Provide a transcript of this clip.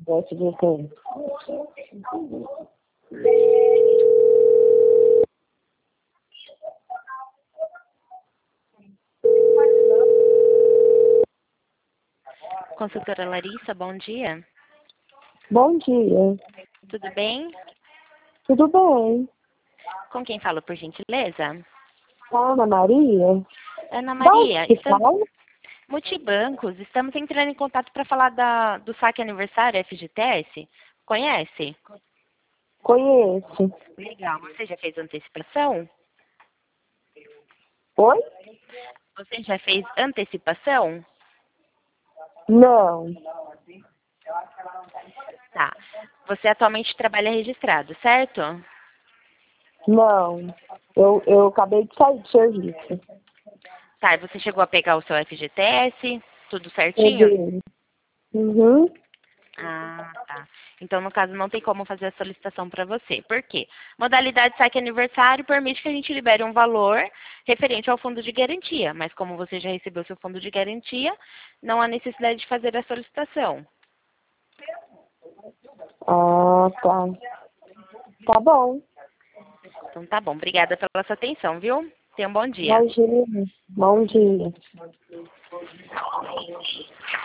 O FGTS. Consultora Larissa, bom dia. Bom dia. Tudo bem? Tudo bem? Com quem falo, por gentileza? Ana Maria? Ana Da onde Maria, que fala? Multibancos, estamos entrando em contato para falar do saque aniversário FGTS. Conhece? Conheço. Legal. Você já fez antecipação? Oi? Você já fez antecipação? Não. Tá. Você atualmente trabalha registrado, certo? Não. Eu acabei de sair do serviço. Tá, e você chegou a pegar o seu FGTS? Tudo certinho? Peguei. Uhum. Ah, tá. Então, no caso, não tem como fazer a solicitação para você. Por quê? Modalidade saque aniversário permite que a gente libere um valor referente ao fundo de garantia, mas como você já recebeu seu fundo de garantia, não há necessidade de fazer a solicitação. Ah, tá. Tá bom. Então, tá bom. Obrigada pela sua atenção, viu? Tenha um bom dia. Imagina. Bom dia.